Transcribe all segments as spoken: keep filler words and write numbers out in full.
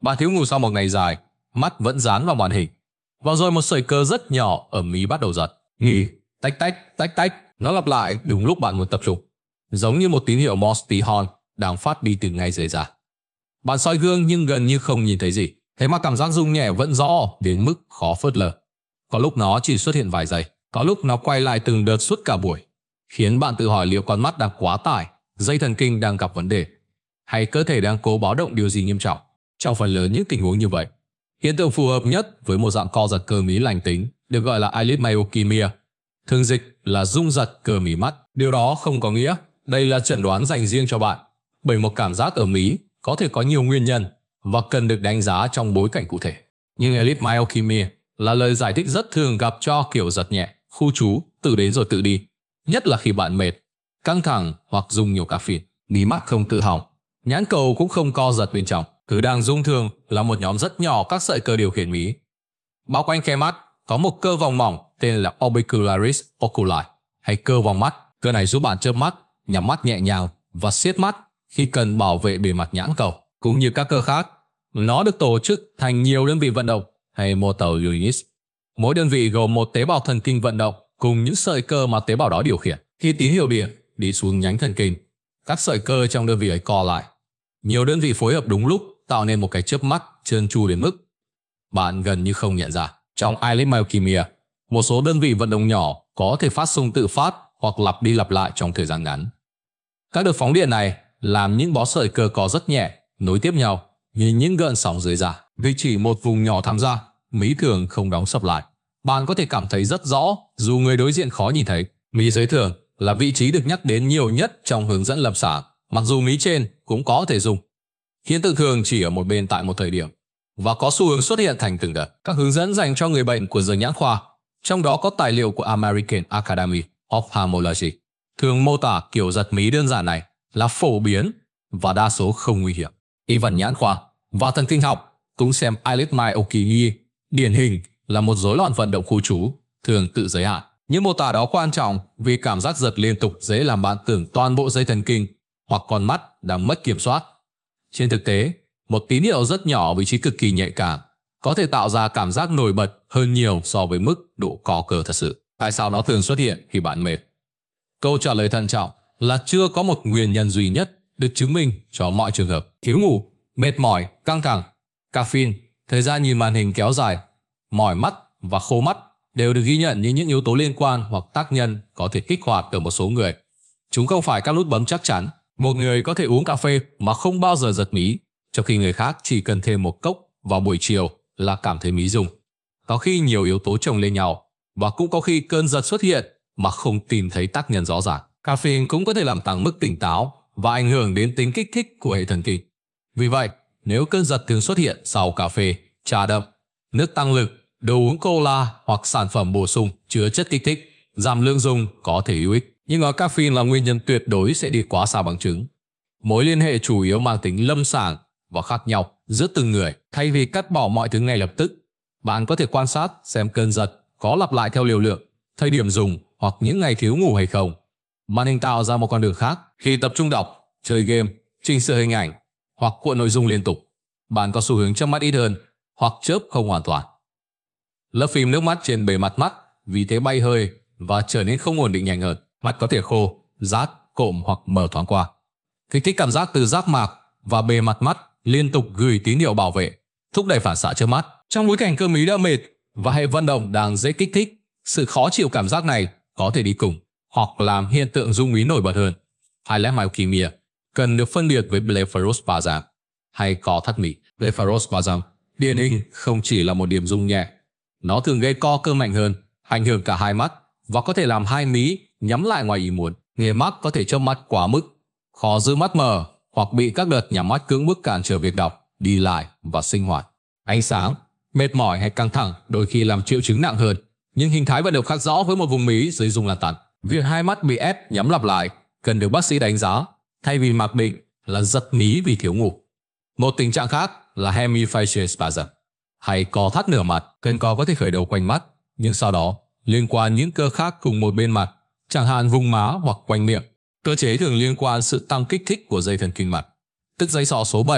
Bạn thiếu ngủ sau một ngày dài, mắt vẫn dán vào màn hình. Và rồi một sợi cơ rất nhỏ ở mí bắt đầu giật. Nghỉ, tách tách, tách tách. Nó lặp lại đúng lúc bạn muốn tập trung. Giống như một tín hiệu Morse horn đang phát đi từ ngay dưới da. Bạn soi gương nhưng gần như không nhìn thấy gì. Thế mà cảm giác rung nhẹ vẫn rõ đến mức khó phớt lờ. Có lúc nó chỉ xuất hiện vài giây, có lúc nó quay lại từng đợt suốt cả buổi, khiến bạn tự hỏi liệu con mắt đang quá tải, dây thần kinh đang gặp vấn đề, hay cơ thể đang cố báo động điều gì nghiêm trọng. Trong phần lớn những tình huống như vậy, hiện tượng phù hợp nhất với một dạng co giật cơ mí lành tính được gọi là eyelid myokymia, thường dịch là rung giật cơ mí mắt. Điều đó không có nghĩa đây là chẩn đoán dành riêng cho bạn, bởi một cảm giác ở mí có thể có nhiều nguyên nhân và cần được đánh giá trong bối cảnh cụ thể. Nhưng eyelid myokymia là lời giải thích rất thường gặp cho kiểu giật nhẹ, khu trú, tự đến rồi tự đi, nhất là khi bạn mệt, căng thẳng hoặc dùng nhiều caffeine. Mí mắt không tự hỏng, nhãn cầu cũng không co giật bên trong, cứ đang rung thường là một nhóm rất nhỏ các sợi cơ điều khiển mí. Bao quanh khe mắt có một cơ vòng mỏng tên là orbicularis oculi, hay cơ vòng mắt. Cơ này giúp bạn chớp mắt, nhắm mắt nhẹ nhàng và siết mắt khi cần bảo vệ bề mặt nhãn cầu. Cũng như các cơ khác, nó được tổ chức thành nhiều đơn vị vận động hay motor units. Mỗi đơn vị gồm một tế bào thần kinh vận động cùng những sợi cơ mà tế bào đó điều khiển. Khi tín hiệu điện đi xuống nhánh thần kinh, các sợi cơ trong đơn vị ấy co lại. Nhiều đơn vị phối hợp đúng lúc tạo nên một cái chớp mắt trơn tru đến mức bạn gần như không nhận ra. Trong eyelid myokymia, một số đơn vị vận động nhỏ có thể phát xung tự phát hoặc lặp đi lặp lại trong thời gian ngắn. Các đợt phóng điện này làm những bó sợi cơ có rất nhẹ nối tiếp nhau như những gợn sóng dưới da. Vì chỉ một vùng nhỏ tham gia, mí thường không đóng sập lại. Bạn có thể cảm thấy rất rõ dù người đối diện khó nhìn thấy. Mí dưới thường là vị trí được nhắc đến nhiều nhất trong hướng dẫn lâm sàng, mặc dù mí trên cũng có thể dùng. Hiện tượng thường chỉ ở một bên tại một thời điểm và có xu hướng xuất hiện thành từng đợt. Các hướng dẫn dành cho người bệnh của giới nhãn khoa, trong đó có tài liệu của American Academy of Ophthalmology, thường mô tả kiểu giật mí đơn giản này là phổ biến và đa số không nguy hiểm. Y văn nhãn khoa và thần kinh học cũng xem eyelid myokymia điển hình là một rối loạn vận động khu trú, thường tự giới hạn. Những mô tả đó quan trọng vì cảm giác giật liên tục dễ làm bạn tưởng toàn bộ dây thần kinh hoặc con mắt đang mất kiểm soát. Trên thực tế, một tín hiệu rất nhỏ ở vị trí cực kỳ nhạy cảm có thể tạo ra cảm giác nổi bật hơn nhiều so với mức độ co cơ thật sự. Tại sao nó thường xuất hiện khi bạn mệt? Câu trả lời thận trọng là chưa có một nguyên nhân duy nhất được chứng minh cho mọi trường hợp. Thiếu ngủ, mệt mỏi, căng thẳng, caffeine, thời gian nhìn màn hình kéo dài, mỏi mắt và khô mắt đều được ghi nhận như những yếu tố liên quan hoặc tác nhân có thể kích hoạt ở một số người. Chúng không phải các nút bấm chắc chắn. Một người có thể uống cà phê mà không bao giờ giật mí, trong khi người khác chỉ cần thêm một cốc vào buổi chiều là cảm thấy mí rung. Có khi nhiều yếu tố chồng lên nhau, và cũng có khi cơn giật xuất hiện mà không tìm thấy tác nhân rõ ràng. Caffeine cũng có thể làm tăng mức tỉnh táo và ảnh hưởng đến tính kích thích của hệ thần kinh. Vì vậy, nếu cơn giật thường xuất hiện sau cà phê, trà đậm, nước tăng lực, đồ uống cola hoặc sản phẩm bổ sung chứa chất kích thích, giảm lượng dùng có thể hữu ích. Nhưng ở caffeine là nguyên nhân tuyệt đối sẽ đi quá xa bằng chứng. Mối liên hệ chủ yếu mang tính lâm sàng và khác nhau giữa từng người. Thay vì cắt bỏ mọi thứ ngay lập tức, bạn có thể quan sát xem cơn giật có lặp lại theo liều lượng, thời điểm dùng hoặc những ngày thiếu ngủ hay không. Màn hình tạo ra một con đường khác. Khi tập trung đọc, chơi game, chỉnh sửa hình ảnh hoặc cuộn nội dung liên tục, bạn có xu hướng chớp mắt ít hơn hoặc chớp không hoàn toàn. Lớp phim nước mắt trên bề mặt mắt vì thế bay hơi và trở nên không ổn định nhanh hơn. Mắt có thể khô, rát, cộm hoặc mở thoáng qua. Kích thích cảm giác từ giác mạc và bề mặt mắt liên tục gửi tín hiệu bảo vệ, thúc đẩy phản xạ chớp mắt. Trong bối cảnh cơ mí đã mệt và hệ vận động đang dễ kích thích, sự khó chịu cảm giác này có thể đi cùng hoặc làm hiện tượng rung mí nổi bật hơn. Eyelid myokymia cần được phân biệt với blepharospasm hay co thắt mí. Blepharospasm điển hình không chỉ là một điểm rung nhẹ, nó thường gây co cơ mạnh hơn, ảnh hưởng cả hai mắt và có thể làm hai mí nhắm lại ngoài ý muốn. Người mắc có thể chớp mắt quá mức, khó giữ mắt mở hoặc bị các đợt nhắm mắt cưỡng bức cản trở việc đọc, đi lại và sinh hoạt. Ánh sáng, mệt mỏi hay căng thẳng đôi khi làm triệu chứng nặng hơn, nhưng hình thái vận động khác rõ với một vùng mí dưới rung lan tăn. Việc hai mắt bị ép nhắm lặp lại cần được bác sĩ đánh giá thay vì mặc định là giật mí vì thiếu ngủ. Một tình trạng khác là hemifacial spasm hay co thắt nửa mặt. Cơn co có thể khởi đầu quanh mắt, nhưng sau đó liên quan những cơ khác cùng một bên mặt, chẳng hạn vùng má hoặc quanh miệng. Cơ chế thường liên quan sự tăng kích thích của dây thần kinh mặt, tức dây sọ số bảy,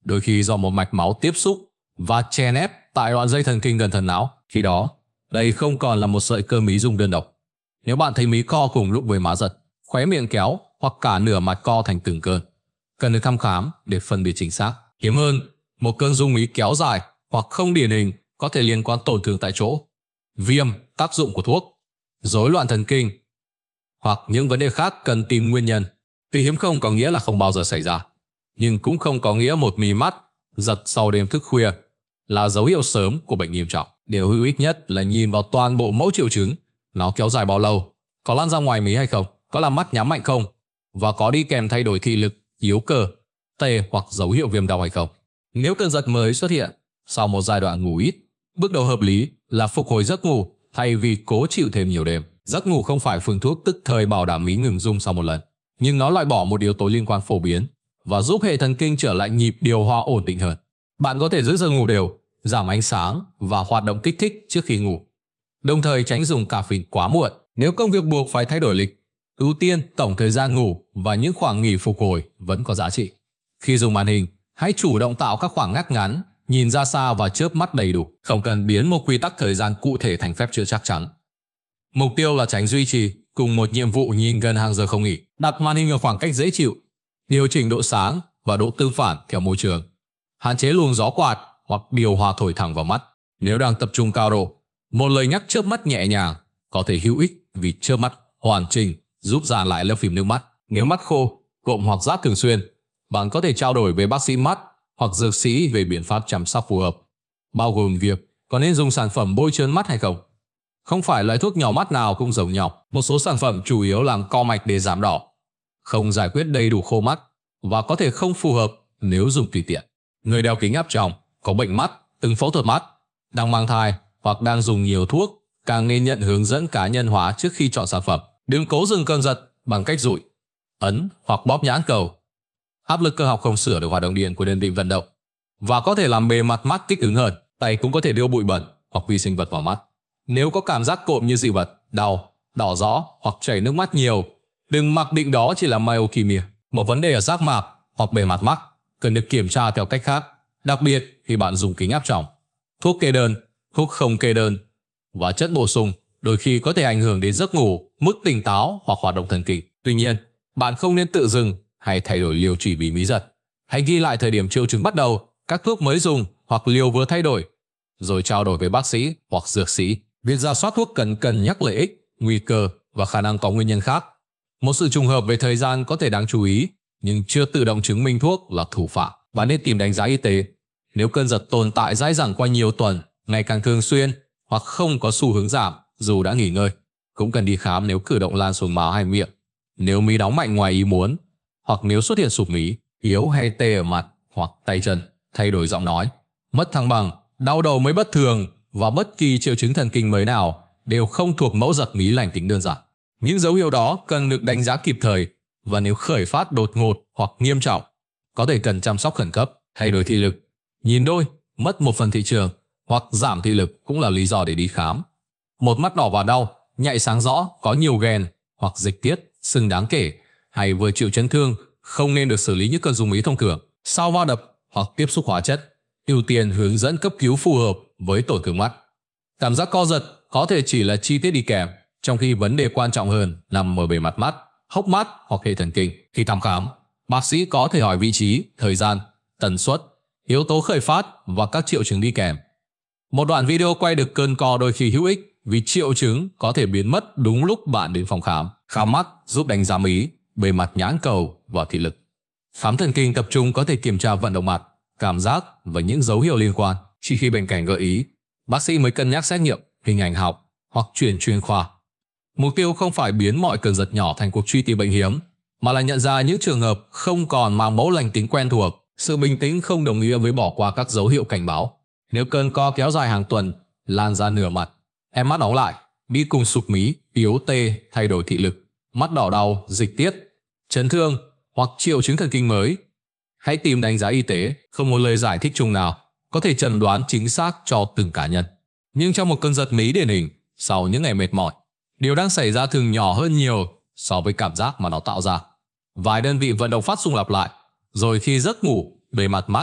đôi khi do một mạch máu tiếp xúc và chèn ép tại đoạn dây thần kinh gần thần não. Khi đó, đây không còn là một sợi cơ mí rung đơn độc. Nếu bạn thấy mí co cùng lúc với má giật, khóe miệng kéo hoặc cả nửa mặt co thành từng cơn, cần được thăm khám để phân biệt chính xác. Hiếm hơn, một cơn rung mí kéo dài hoặc không điển hình có thể liên quan tổn thương tại chỗ, viêm, tác dụng của thuốc, rối loạn thần kinh hoặc những vấn đề khác cần tìm nguyên nhân. Tuy hiếm không có nghĩa là không bao giờ xảy ra, nhưng cũng không có nghĩa một mí mắt giật sau đêm thức khuya là dấu hiệu sớm của bệnh nghiêm trọng. Điều hữu ích nhất là nhìn vào toàn bộ mẫu triệu chứng, nó kéo dài bao lâu, có lan ra ngoài mí hay không, có làm mắt nhắm mạnh không, và có đi kèm thay đổi thị lực, yếu cơ, tê hoặc dấu hiệu viêm đau hay không. Nếu cơn giật mới xuất hiện sau một giai đoạn ngủ ít, bước đầu hợp lý là phục hồi giấc ngủ thay vì cố chịu thêm nhiều đêm. Giấc ngủ không phải phương thuốc tức thời bảo đảm mí ngừng rung sau một lần, nhưng nó loại bỏ một yếu tố liên quan phổ biến và giúp hệ thần kinh trở lại nhịp điều hòa ổn định hơn. Bạn có thể giữ giờ ngủ đều, giảm ánh sáng và hoạt động kích thích trước khi ngủ, đồng thời tránh dùng caffeine quá muộn. Nếu công việc buộc phải thay đổi lịch, ưu tiên tổng thời gian ngủ và những khoảng nghỉ phục hồi vẫn có giá trị. Khi dùng màn hình, hãy chủ động tạo các khoảng ngắt ngắn, nhìn ra xa và chớp mắt đầy đủ, không cần biến một quy tắc thời gian cụ thể thành phép chưa chắc chắn. Mục tiêu là tránh duy trì cùng một nhiệm vụ nhìn gần hàng giờ không nghỉ. Đặt màn hình ở khoảng cách dễ chịu, điều chỉnh độ sáng và độ tương phản theo môi trường, hạn chế luồng gió quạt hoặc điều hòa thổi thẳng vào mắt. Nếu đang tập trung cao độ, một lời nhắc chớp mắt nhẹ nhàng có thể hữu ích vì chớp mắt hoàn chỉnh giúp dàn lại lớp phim nước mắt. Nếu mắt khô, cộm hoặc rát thường xuyên, bạn có thể trao đổi với bác sĩ mắt hoặc dược sĩ về biện pháp chăm sóc phù hợp, bao gồm việc có nên dùng sản phẩm bôi trơn mắt hay không. Không phải loại thuốc nhỏ mắt nào cũng giống nhau. Một số sản phẩm chủ yếu làm co mạch để giảm đỏ, không giải quyết đầy đủ khô mắt và có thể không phù hợp nếu dùng tùy tiện. Người đeo kính áp tròng, có bệnh mắt, từng phẫu thuật mắt, đang mang thai hoặc đang dùng nhiều thuốc càng nên nhận hướng dẫn cá nhân hóa trước khi chọn sản phẩm. Đừng cố dừng cơn giật bằng cách dụi, ấn hoặc bóp nhãn cầu. Áp lực cơ học không sửa được hoạt động điện của đơn vị vận động và có thể làm bề mặt mắt kích ứng hơn. Tay cũng có thể đưa bụi bẩn hoặc vi sinh vật vào mắt. Nếu có cảm giác cộm như dị vật, đau, đỏ rõ hoặc chảy nước mắt nhiều, đừng mặc định đó chỉ là myokymia. Một vấn đề ở giác mạc hoặc bề mặt mắt cần được kiểm tra theo cách khác, đặc biệt khi bạn dùng kính áp tròng. Thuốc kê đơn, thuốc không kê đơn và chất bổ sung đôi khi có thể ảnh hưởng đến giấc ngủ, mức tỉnh táo hoặc hoạt động thần kinh. Tuy nhiên, bạn không nên tự dừng hay thay đổi liều chỉ vì mí giật. Hãy ghi lại thời điểm triệu chứng bắt đầu, các thuốc mới dùng hoặc liều vừa thay đổi, rồi trao đổi với bác sĩ hoặc dược sĩ. Việc rà soát thuốc cần cân nhắc lợi ích, nguy cơ và khả năng có nguyên nhân khác. Một sự trùng hợp về thời gian có thể đáng chú ý, nhưng chưa tự động chứng minh thuốc là thủ phạm. Bạn nên tìm đánh giá y tế. Nếu cơn giật tồn tại dai dẳng qua nhiều tuần, ngày càng thường xuyên hoặc không có xu hướng giảm dù đã nghỉ ngơi, cũng cần đi khám nếu cử động lan xuống má hay miệng, nếu mí đóng mạnh ngoài ý muốn, hoặc nếu xuất hiện sụp mí, yếu hay tê ở mặt hoặc tay chân, thay đổi giọng nói, mất thăng bằng, đau đầu mới bất thường và bất kỳ triệu chứng thần kinh mới nào đều không thuộc mẫu giật mí lành tính đơn giản. Những dấu hiệu đó cần được đánh giá kịp thời và nếu khởi phát đột ngột hoặc nghiêm trọng, có thể cần chăm sóc khẩn cấp. Thay đổi thị lực, nhìn đôi, mất một phần thị trường hoặc giảm thị lực cũng là lý do để đi khám. Một mắt đỏ và đau, nhạy sáng rõ, có nhiều ghen hoặc dịch tiết, sưng đáng kể hay vừa chịu chấn thương không nên được xử lý như cơn rung mí thông thường. Sau va đập hoặc tiếp xúc hóa chất, ưu tiên hướng dẫn cấp cứu phù hợp với tổn thương mắt. Cảm giác co giật có thể chỉ là chi tiết đi kèm, trong khi vấn đề quan trọng hơn nằm ở bề mặt mắt, hốc mắt hoặc hệ thần kinh. Khi thăm khám, bác sĩ có thể hỏi vị trí, thời gian, tần suất, yếu tố khởi phát và các triệu chứng đi kèm. Một đoạn video quay được cơn co đôi khi hữu ích vì triệu chứng có thể biến mất đúng lúc bạn đến phòng khám. Khám mắt giúp đánh giá mí, bề mặt nhãn cầu và thị lực. Khám thần kinh tập trung có thể kiểm tra vận động mặt, cảm giác và những dấu hiệu liên quan. Chỉ khi bệnh cảnh gợi ý, bác sĩ mới cân nhắc xét nghiệm, hình ảnh học hoặc chuyển chuyên khoa. Mục tiêu không phải biến mọi cơn giật nhỏ thành cuộc truy tìm bệnh hiếm, mà là nhận ra những trường hợp không còn mang mẫu lành tính quen thuộc. Sự bình tĩnh không đồng nghĩa với bỏ qua các dấu hiệu cảnh báo. Nếu cơn co kéo dài hàng tuần, lan ra nửa mặt, em mắt đóng lại, đi cùng sụp mí, yếu tê, thay đổi thị lực, mắt đỏ đau, dịch tiết, chấn thương hoặc triệu chứng thần kinh mới, hãy tìm đánh giá y tế. Không một lời giải thích chung nào có thể chẩn đoán chính xác cho từng cá nhân. Nhưng trong một cơn giật mí điển hình, sau những ngày mệt mỏi, điều đang xảy ra thường nhỏ hơn nhiều so với cảm giác mà nó tạo ra. Vài đơn vị vận động phát xung lặp lại, rồi khi giấc ngủ, bề mặt mắt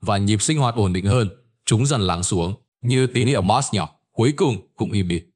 và nhịp sinh hoạt ổn định hơn, chúng dần lắng xuống như tín hiệu Morse nhỏ, cuối cùng cũng im đi.